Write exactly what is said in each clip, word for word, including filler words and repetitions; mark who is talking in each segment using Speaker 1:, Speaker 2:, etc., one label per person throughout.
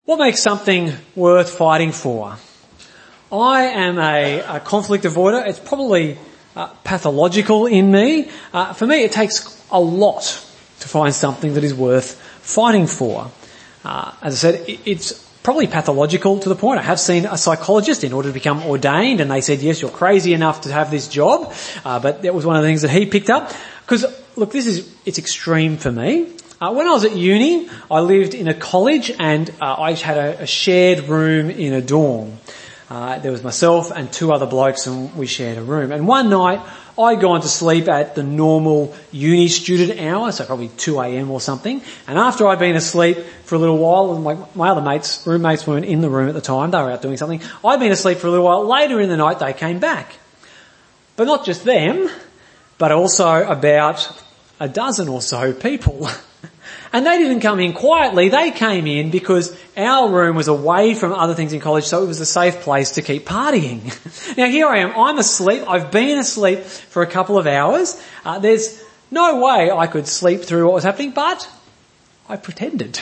Speaker 1: What makes something worth fighting for? I am a, a conflict avoider. It's probably uh, pathological in me. Uh, for me, it takes a lot to find something that is worth fighting for. Uh, as I said, it, it's probably pathological to the point. I have seen a psychologist in order to become ordained, and they said, yes, you're crazy enough to have this job. Uh, but that was one of the things that he picked up. Because, look, this is, it's extreme for me. Uh, when I was at uni, I lived in a college and uh, I had a, a shared room in a dorm. Uh, there was myself and two other blokes and we shared a room. And one night, I'd gone to sleep at the normal uni student hour, so probably two a.m. or something. And after I'd been asleep for a little while, and my, my other mates, roommates weren't in the room at the time, they were out doing something. I'd been asleep for a little while. Later in the night, they came back. But not just them, but also about a dozen or so people. And they didn't come in quietly, they came in because our room was away from other things in college, so it was a safe place to keep partying. Now here I am, I'm asleep, I've been asleep for a couple of hours, uh, there's no way I could sleep through what was happening, but I pretended.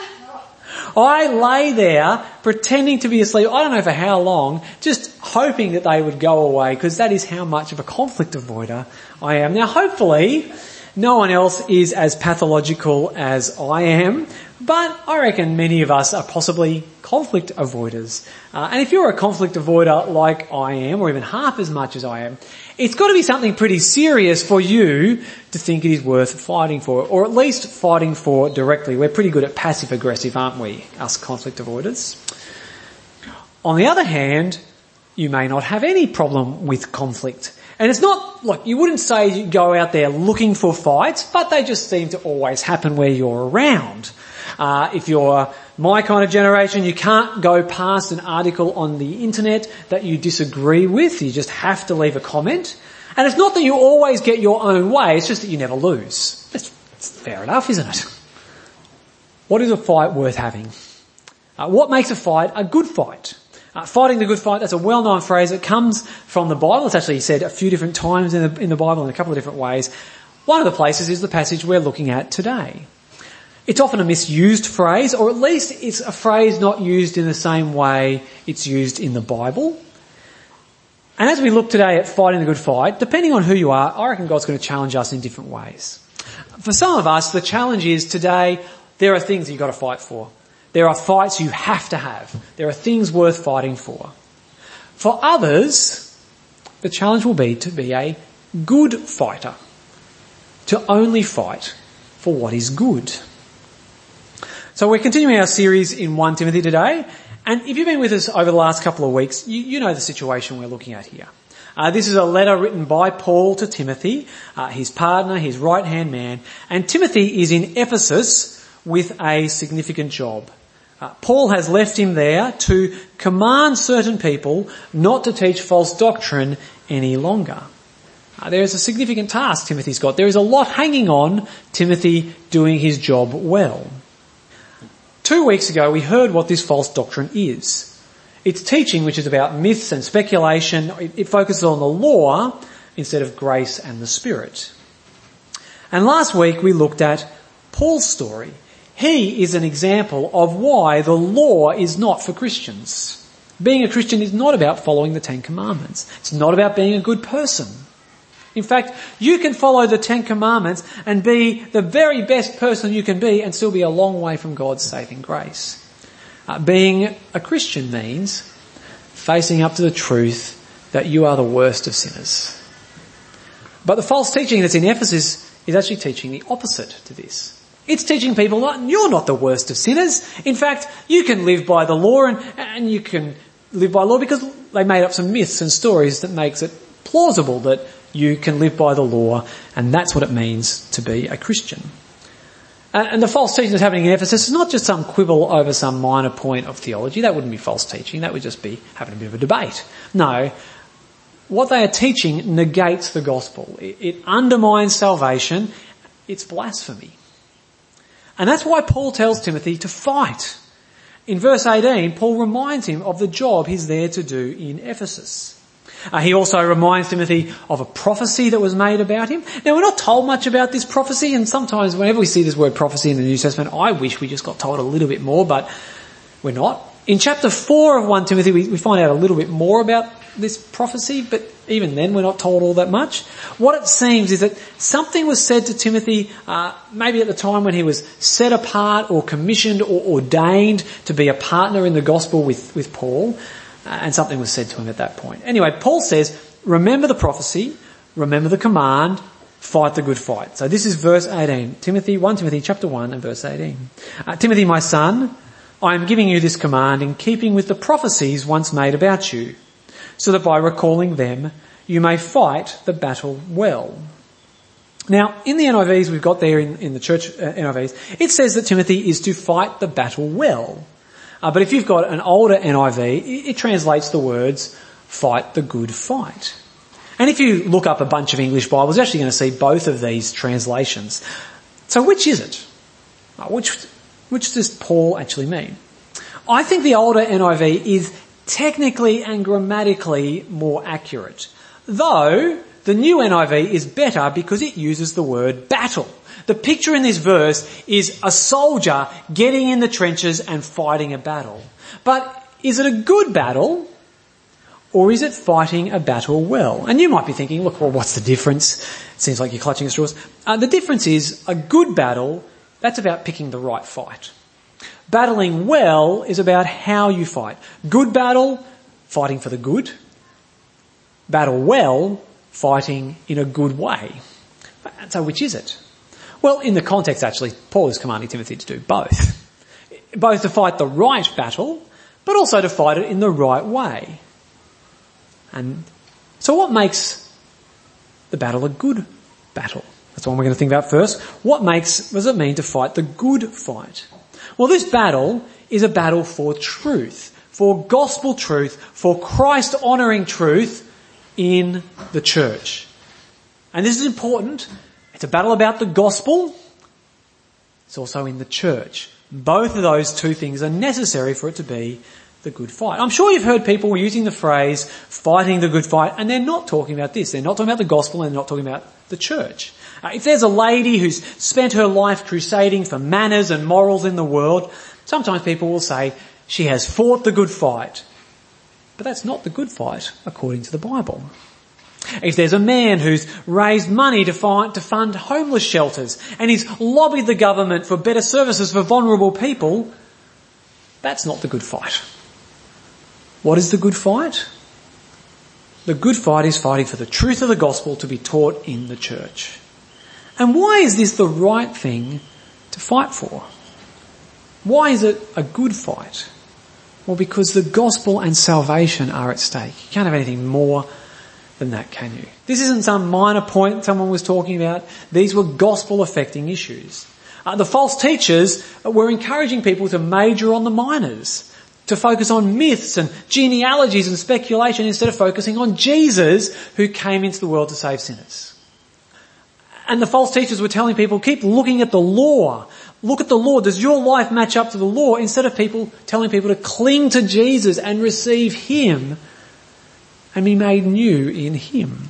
Speaker 1: I lay there pretending to be asleep, I don't know for how long, just hoping that they would go away, because that is how much of a conflict avoider I am. Now hopefully, no one else is as pathological as I am, but I reckon many of us are possibly conflict avoiders. Uh, and if you're a conflict avoider like I am, or even half as much as I am, it's got to be something pretty serious for you to think it is worth fighting for, or at least fighting for directly. We're pretty good at passive aggressive, aren't we, us conflict avoiders? On the other hand, you may not have any problem with conflict. And it's not like you wouldn't say you go out there looking for fights, but they just seem to always happen where you're around. Uh, if you're my kind of generation, you can't go past an article on the internet that you disagree with. You just have to leave a comment. And it's not that you always get your own way, it's just that you never lose. That's, that's fair enough, isn't it? What is a fight worth having? Uh, what makes a fight a good fight? Uh, fighting the good fight, that's a well-known phrase. It comes from the Bible. It's actually said a few different times in the, in the Bible in a couple of different ways. One of the places is the passage we're looking at today. It's often a misused phrase, or at least it's a phrase not used in the same way it's used in the Bible. And as we look today at fighting the good fight, depending on who you are, I reckon God's going to challenge us in different ways. For some of us, the challenge is today there are things that you've got to fight for. There are fights you have to have. There are things worth fighting for. For others, the challenge will be to be a good fighter. To only fight for what is good. So we're continuing our series in First Timothy today. And if you've been with us over the last couple of weeks, you, you know the situation we're looking at here. Uh, this is a letter written by Paul to Timothy, uh, his partner, his right-hand man. And Timothy is in Ephesus with a significant job. Uh, Paul has left him there to command certain people not to teach false doctrine any longer. Uh, there is a significant task Timothy's got. There is a lot hanging on Timothy doing his job well. Two weeks ago we heard what this false doctrine is. It's teaching which is about myths and speculation. It, it focuses on the law instead of grace and the Spirit. And last week we looked at Paul's story. He is an example of why the law is not for Christians. Being a Christian is not about following the Ten Commandments. It's not about being a good person. In fact, you can follow the Ten Commandments and be the very best person you can be and still be a long way from God's saving grace. Uh, being a Christian means facing up to the truth that you are the worst of sinners. But the false teaching that's in Ephesus is actually teaching the opposite to this. It's teaching people that you're not the worst of sinners. In fact, you can live by the law and, and you can live by law because they made up some myths and stories that makes it plausible that you can live by the law, and that's what it means to be a Christian. And, and the false teaching that's happening in Ephesus is not just some quibble over some minor point of theology. That wouldn't be false teaching. That would just be having a bit of a debate. No. What they are teaching negates the gospel. It, it undermines salvation. It's blasphemy. And that's why Paul tells Timothy to fight. In verse eighteen, Paul reminds him of the job he's there to do in Ephesus. Uh, he also reminds Timothy of a prophecy that was made about him. Now, we're not told much about this prophecy, and sometimes whenever we see this word prophecy in the New Testament, I wish we just got told a little bit more, but We're not. In chapter four of First Timothy, we, we find out a little bit more about this prophecy, but even then we're not told all that much. What it seems is that something was said to Timothy, uh, maybe at the time when he was set apart or commissioned or ordained to be a partner in the gospel with, with Paul, uh, and something was said to him at that point. Anyway, Paul says, remember the prophecy, remember the command, fight the good fight. So this is verse eighteen. Timothy, First Timothy chapter one and verse eighteen. Uh, Timothy, my son, I am giving you this command in keeping with the prophecies once made about you, so that by recalling them, you may fight the battle well. Now, in the N I Vs we've got there in, in the church uh, N I Vs, it says that Timothy is to fight the battle well. Uh, but if you've got an older N I V, it, it translates the words, fight the good fight. And if you look up a bunch of English Bibles, you're actually going to see both of these translations. So which is it? Uh, which, which does Paul actually mean? I think the older N I V is technically and grammatically more accurate, though the new N I V is better because it uses the word battle. The picture in this verse is a soldier getting in the trenches and fighting a battle. But is it a good battle, or is it fighting a battle well? And you might be thinking, look, well, what's the difference? It seems like you're clutching at straws. Uh, the difference is a good battle, that's about picking the right fight. Battling well is about how you fight. Good battle, fighting for the good. Battle well, fighting in a good way. So which is it? Well, in the context actually, Paul is commanding Timothy to do both. Both to fight the right battle, but also to fight it in the right way. And so what makes the battle a good battle? That's what we're going to think about first. What makes, what does it mean to fight the good fight? Well, this battle is a battle for truth, for gospel truth, for Christ-honouring truth in the church. And this is important. It's a battle about the gospel. It's also in the church. Both of those two things are necessary for it to be the good fight. I'm sure you've heard people using the phrase fighting the good fight, and they're not talking about this. They're not talking about the gospel, and they're not talking about the church. Uh, if there's a lady who's spent her life crusading for manners and morals in the world, sometimes people will say she has fought the good fight. But that's not the good fight according to the Bible. If there's a man who's raised money to, find, to fund homeless shelters and he's lobbied the government for better services for vulnerable people, that's not the good fight. What is the good fight? The good fight is fighting for the truth of the gospel to be taught in the church. And why is this the right thing to fight for? Why is it a good fight? Well, because the gospel and salvation are at stake. You can't have anything more than that, can you? This isn't some minor point someone was talking about. These were gospel-affecting issues. Uh, the false teachers were encouraging people to major on the minors, to focus on myths and genealogies and speculation instead of focusing on Jesus, who came into the world to save sinners. And the false teachers were telling people, keep looking at the law. Look at the law. Does your life match up to the law? Instead of people telling people to cling to Jesus and receive him and be made new in him.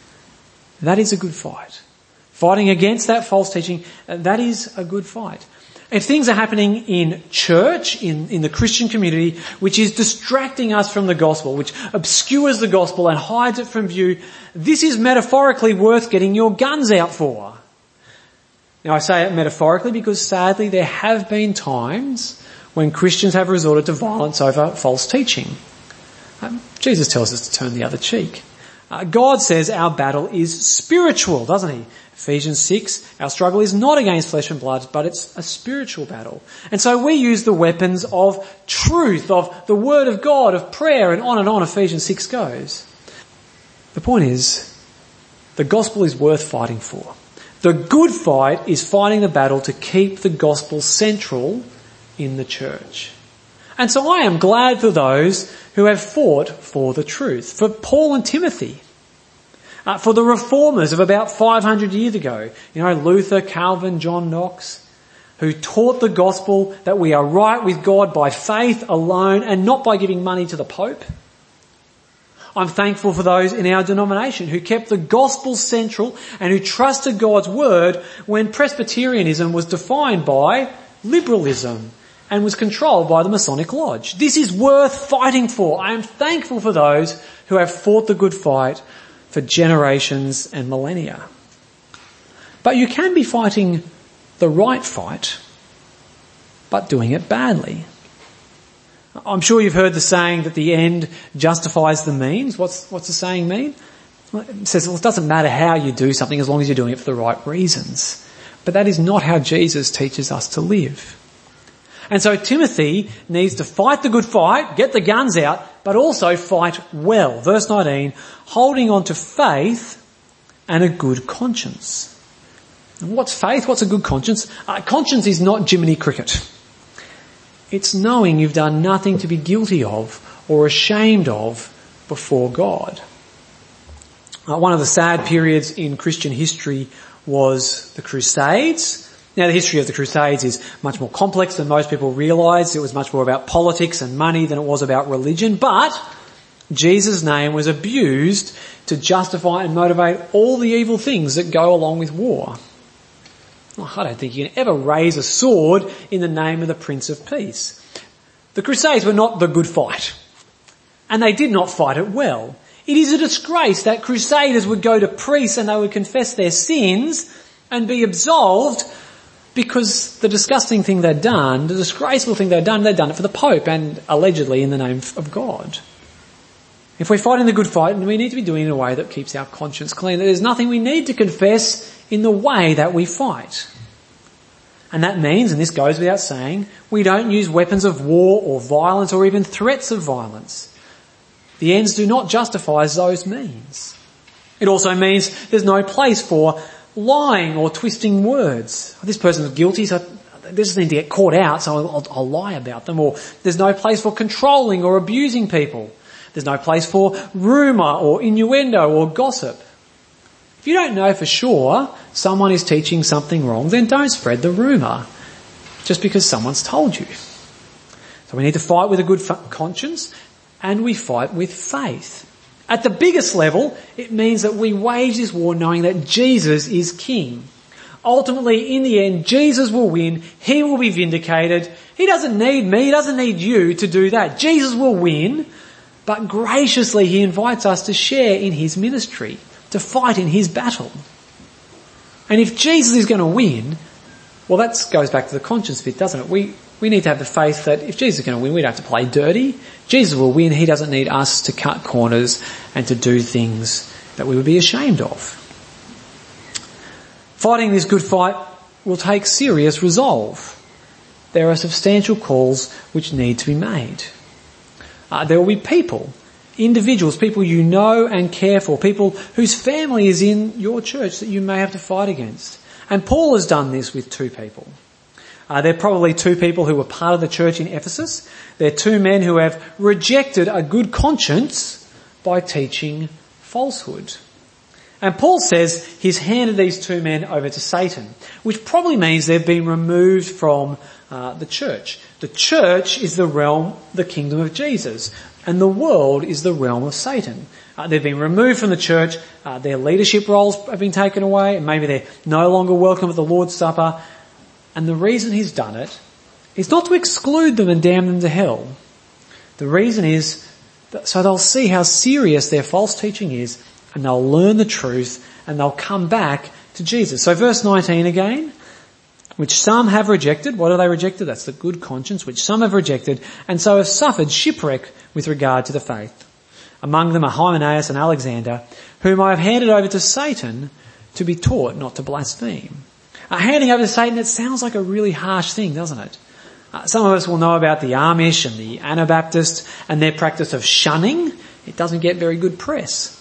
Speaker 1: That is a good fight. Fighting against that false teaching, that is a good fight. If things are happening in church, in, in the Christian community, which is distracting us from the gospel, which obscures the gospel and hides it from view, this is metaphorically worth getting your guns out for. Now, I say it metaphorically because sadly there have been times when Christians have resorted to violence over false teaching. Um, Jesus tells us to turn the other cheek. Uh, God says our battle is spiritual, doesn't he? Ephesians six, our struggle is not against flesh and blood, but it's a spiritual battle. And so we use the weapons of truth, of the word of God, of prayer, and on and on Ephesians six goes. The point is, the gospel is worth fighting for. The good fight is fighting the battle to keep the gospel central in the church. And so I am glad for those who have fought for the truth, for Paul and Timothy, uh, for the reformers of about five hundred years ago, you know, Luther, Calvin, John Knox, who taught the gospel that we are right with God by faith alone and not by giving money to the Pope. I'm thankful for those in our denomination who kept the gospel central and who trusted God's word when Presbyterianism was defined by liberalism and was controlled by the Masonic Lodge. This is worth fighting for. I am thankful for those who have fought the good fight for generations and millennia. But you can be fighting the right fight, but doing it badly. I'm sure you've heard the saying that the end justifies the means. What's, what's the saying mean? Well, it says, well, it doesn't matter how you do something as long as you're doing it for the right reasons. But that is not how Jesus teaches us to live. And so Timothy needs to fight the good fight, get the guns out, but also fight well. Verse nineteen, holding on to faith and a good conscience. And what's faith? What's a good conscience? Uh, conscience is not Jiminy Cricket. It's knowing you've done nothing to be guilty of or ashamed of before God. Uh, one of the sad periods in Christian history was the Crusades. Now, the history of the Crusades is much more complex than most people realise. It was much more about politics and money than it was about religion. But Jesus' name was abused to justify and motivate all the evil things that go along with war. I don't think you can ever raise a sword in the name of the Prince of Peace. The Crusades were not the good fight, and they did not fight it well. It is a disgrace that crusaders would go to priests and they would confess their sins and be absolved because the disgusting thing they'd done, the disgraceful thing they'd done, they'd done it for the Pope and allegedly in the name of God. If we're fighting the good fight, we need to be doing it in a way that keeps our conscience clean. There's nothing we need to confess in the way that we fight. And that means, and this goes without saying, we don't use weapons of war or violence or even threats of violence. The ends do not justify those means. It also means there's no place for lying or twisting words. This person's guilty, so they just need to get caught out, so I'll, I'll lie about them. Or there's no place for controlling or abusing people. There's no place for rumour or innuendo or gossip. If you don't know for sure someone is teaching something wrong, then don't spread the rumour just because someone's told you. So we need to fight with a good conscience, and we fight with faith. At the biggest level, it means that we wage this war knowing that Jesus is King. Ultimately, in the end, Jesus will win. He will be vindicated. He doesn't need me. He doesn't need you to do that. Jesus will win, but graciously he invites us to share in his ministry, to fight in his battle. And if Jesus is going to win, well, that goes back to the conscience bit, doesn't it? We we need to have the faith that if Jesus is going to win, we don't have to play dirty. Jesus will win. He doesn't need us to cut corners and to do things that we would be ashamed of. Fighting this good fight will take serious resolve. There are substantial calls which need to be made. Uh, there will be people, individuals, people you know and care for, people whose family is in your church that you may have to fight against. And Paul has done this with two people. Uh, they're probably two people who were part of the church in Ephesus. They're two men who have rejected a good conscience by teaching falsehood. And Paul says he's handed these two men over to Satan, which probably means they've been removed from uh, the church. The church is the realm, the kingdom of Jesus, and the world is the realm of Satan. Uh, they've been removed from the church, uh, their leadership roles have been taken away, and maybe they're no longer welcome at the Lord's Supper. And the reason he's done it is not to exclude them and damn them to hell. The reason is that so they'll see how serious their false teaching is, and they'll learn the truth, and they'll come back to Jesus. So verse nineteen again, which some have rejected. What have they rejected? That's the good conscience, which some have rejected, and so have suffered shipwreck with regard to the faith. Among them are Hymenaeus and Alexander, whom I have handed over to Satan to be taught not to blaspheme. Uh, handing over to Satan, it sounds like a really harsh thing, doesn't it? Uh, some of us will know about the Amish and the Anabaptists and their practice of shunning. It doesn't get very good press.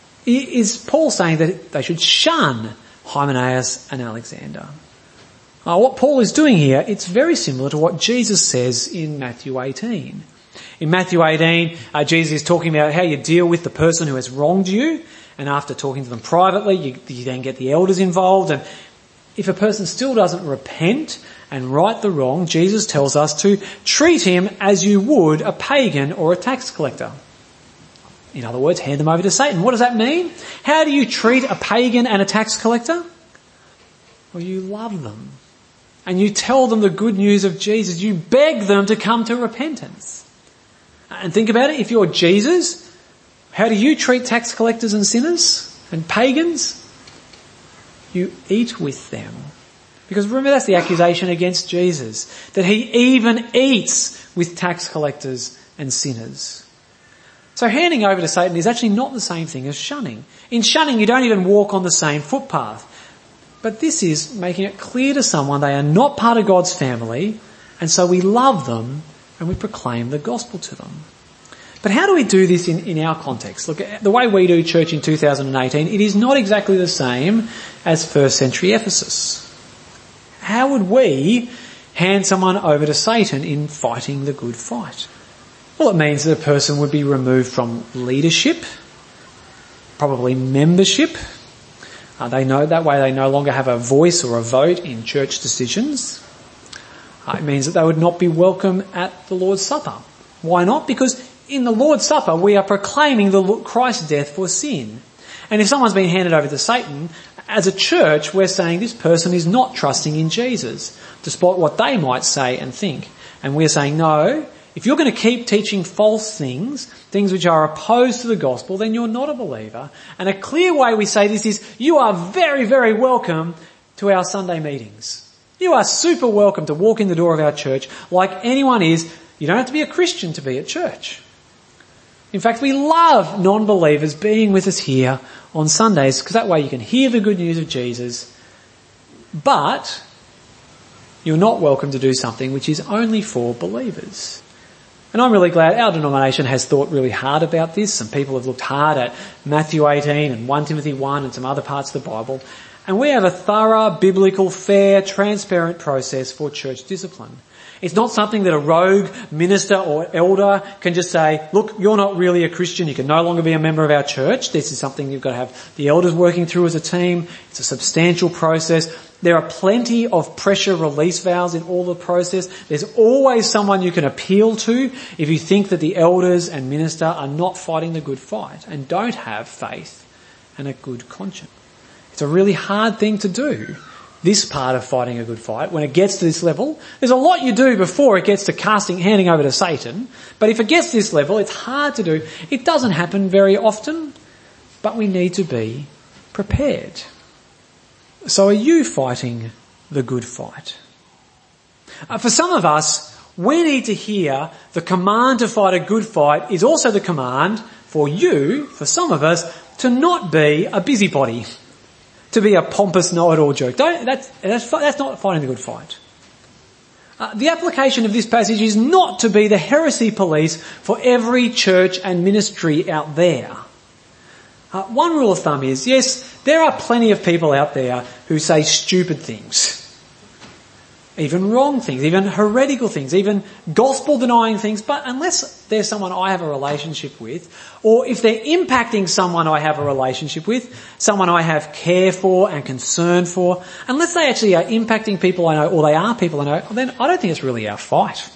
Speaker 1: Is Paul saying that they should shun Hymenaeus and Alexander? Uh, what Paul is doing here, it's very similar to what Jesus says in Matthew eighteen. In Matthew eighteen, uh, Jesus is talking about how you deal with the person who has wronged you, and after talking to them privately, you, you then get the elders involved, and if a person still doesn't repent and right the wrong, Jesus tells us to treat him as you would a pagan or a tax collector. In other words, hand them over to Satan. What does that mean? How do you treat a pagan and a tax collector? Well, you love them. and you tell them the good news of Jesus. You beg them to come to repentance. And think about it, if you're Jesus, how do you treat tax collectors and sinners and pagans? You eat with them. Because remember, that's the accusation against Jesus, that he even eats with tax collectors and sinners. So handing over to Satan is actually not the same thing as shunning. In shunning, you don't even walk on the same footpath. But this is making it clear to someone they are not part of God's family, and so we love them and we proclaim the gospel to them. But how do we do this in, in our context? Look, the way we do church in two thousand eighteen, it is not exactly the same as first century Ephesus. How would we hand someone over to Satan in fighting the good fight? Well, it means that a person would be removed from leadership, probably membership. Uh, they know that way they no longer have a voice or a vote in church decisions. Uh, it means that they would not be welcome at the Lord's Supper. Why not? Because in the Lord's Supper we are proclaiming the Christ's death for sin. And if someone's been handed over to Satan, as a church we're saying this person is not trusting in Jesus, despite what they might say and think. And we're saying, no, if you're going to keep teaching false things, things which are opposed to the gospel, then you're not a believer. And a clear way we say this is, you are very, very welcome to our Sunday meetings. You are super welcome to walk in the door of our church like anyone is. You don't have to be a Christian to be at church. In fact, we love non-believers being with us here on Sundays because that way you can hear the good news of Jesus. But you're not welcome to do something which is only for believers. And I'm really glad our denomination has thought really hard about this. Some people have looked hard at Matthew eighteen and First Timothy one and some other parts of the Bible. And we have a thorough, biblical, fair, transparent process for church discipline. It's not something that a rogue minister or elder can just say, look, you're not really a Christian, you can no longer be a member of our church. This is something you've got to have the elders working through as a team. It's a substantial process. There are plenty of pressure release valves in all the process. There's always someone you can appeal to if you think that the elders and minister are not fighting the good fight and don't have faith and a good conscience. It's a really hard thing to do, this part of fighting a good fight. When it gets to this level, there's a lot you do before it gets to casting, handing over to Satan. But if it gets to this level, it's hard to do. It doesn't happen very often, but we need to be prepared. So are you fighting the good fight? Uh, for some of us, we need to hear the command to fight a good fight is also the command for you, for some of us, to not be a busybody, to be a pompous know-it-all jerk. Don't, that's, that's, that's not fighting the good fight. Uh, the application of this passage is not to be the heresy police for every church and ministry out there. Uh, one rule of thumb is, yes, there are plenty of people out there who say stupid things, even wrong things, even heretical things, even gospel-denying things, but unless they're someone I have a relationship with, or if they're impacting someone I have a relationship with, someone I have care for and concern for, unless they actually are impacting people I know, or they are people I know, then I don't think it's really our fight.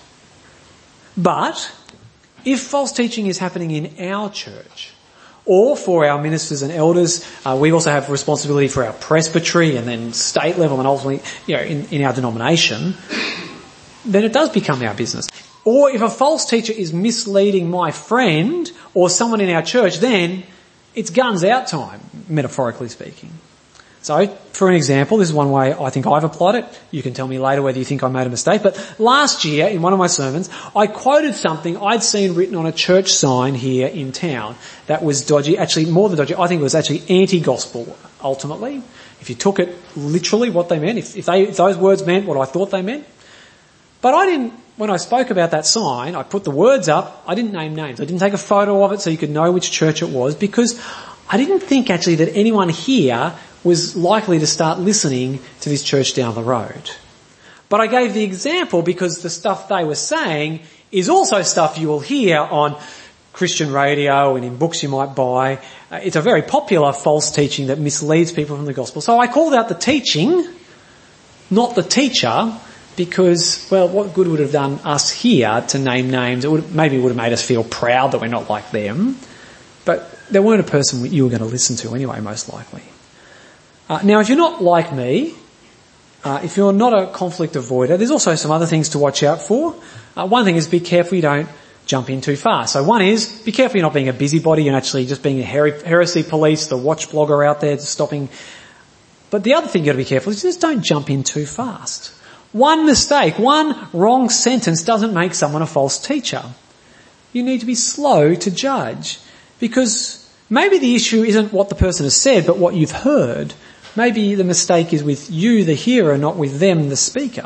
Speaker 1: But if false teaching is happening in our church, or for our ministers and elders, uh, we also have responsibility for our presbytery and then state level and ultimately, you know, in, in our denomination, then it does become our business. Or if a false teacher is misleading my friend or someone in our church, then it's guns out time, metaphorically speaking. So, for an example, this is one way I think I've applied it. You can tell me later whether you think I made a mistake. But last year, in one of my sermons, I quoted something I'd seen written on a church sign here in town that was dodgy, actually more than dodgy. I think it was actually anti-gospel, ultimately. If you took it literally, what they meant, if, if, they, if those words meant what I thought they meant. But I didn't, when I spoke about that sign, I put the words up, I didn't name names. I didn't take a photo of it so you could know which church it was, because I didn't think actually that anyone here was likely to start listening to this church down the road. But I gave the example because the stuff they were saying is also stuff you will hear on Christian radio and in books you might buy. Uh, it's a very popular false teaching that misleads people from the gospel. So I called out the teaching, not the teacher, because, well, what good would it have done us here to name names? It would, maybe it would have made us feel proud that we're not like them. But they weren't a person you were going to listen to anyway, most likely. Uh, now, if you're not like me, uh, if you're not a conflict avoider, there's also some other things to watch out for. Uh, one thing is be careful you don't jump in too far. So one is, be careful you're not being a busybody and actually just being a her- heresy police, the watch blogger out there just stopping. But the other thing you've got to be careful is just don't jump in too fast. One mistake, one wrong sentence doesn't make someone a false teacher. You need to be slow to judge, because maybe the issue isn't what the person has said, but what you've heard. Maybe the mistake is with you, the hearer, not with them, the speaker.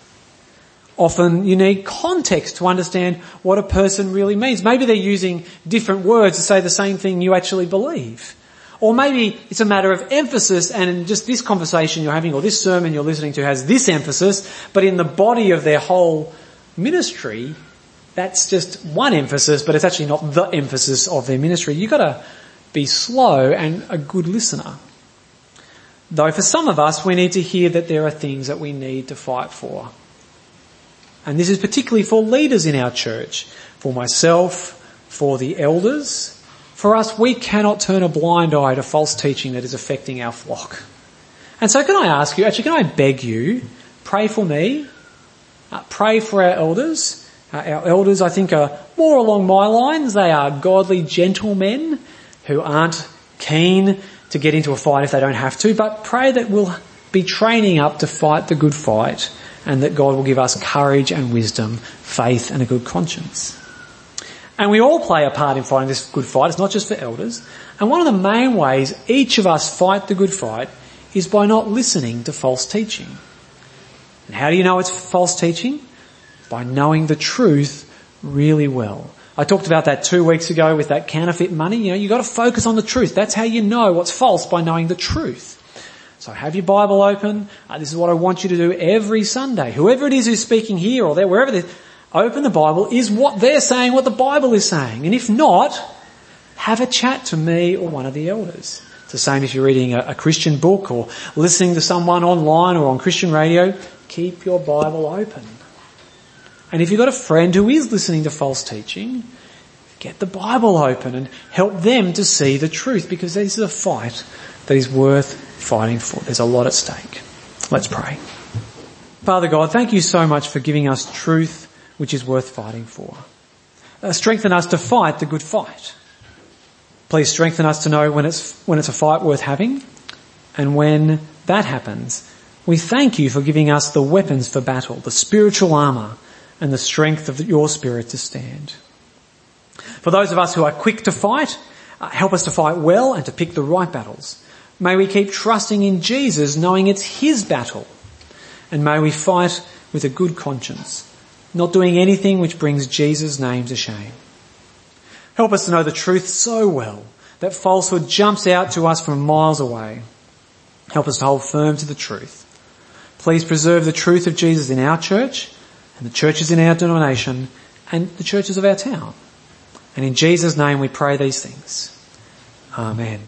Speaker 1: Often you need context to understand what a person really means. Maybe they're using different words to say the same thing you actually believe. Or maybe it's a matter of emphasis, and just this conversation you're having or this sermon you're listening to has this emphasis, but in the body of their whole ministry, that's just one emphasis, but it's actually not the emphasis of their ministry. You've got to be slow and a good listener. Though for some of us, we need to hear that there are things that we need to fight for. And this is particularly for leaders in our church, for myself, for the elders. For us, we cannot turn a blind eye to false teaching that is affecting our flock. And so can I ask you, actually can I beg you, pray for me, uh, pray for our elders. Uh, our elders, I think, are more along my lines. They are godly gentlemen who aren't keen to get into a fight if they don't have to, but pray that we'll be training up to fight the good fight, and that God will give us courage and wisdom, faith and a good conscience. And we all play a part in fighting this good fight. It's not just for elders. And one of the main ways each of us fight the good fight is by not listening to false teaching. And how do you know it's false teaching? By knowing the truth really well. I talked about that two weeks ago with that counterfeit money. You know, you've got to focus on the truth. That's how you know what's false, by knowing the truth. So have your Bible open. Uh, this is what I want you to do every Sunday. Whoever it is who's speaking here or there, wherever it is, open the Bible. Is what they're saying what the Bible is saying? And if not, have a chat to me or one of the elders. It's the same if you're reading a, a Christian book or listening to someone online or on Christian radio. Keep your Bible open. And if you've got a friend who is listening to false teaching, get the Bible open and help them to see the truth, because this is a fight that is worth fighting for. There's a lot at stake. Let's pray. Father God, thank you so much for giving us truth which is worth fighting for. Uh, strengthen us to fight the good fight. Please strengthen us to know when it's, when it's a fight worth having, and when that happens, we thank you for giving us the weapons for battle, the spiritual armour, and the strength of your Spirit to stand. For those of us who are quick to fight, uh, help us to fight well and to pick the right battles. May we keep trusting in Jesus, knowing it's his battle. And may we fight with a good conscience, not doing anything which brings Jesus' name to shame. Help us to know the truth so well that falsehood jumps out to us from miles away. Help us to hold firm to the truth. Please preserve the truth of Jesus in our church, and the churches in our denomination, and the churches of our town. And in Jesus' name we pray these things. Amen.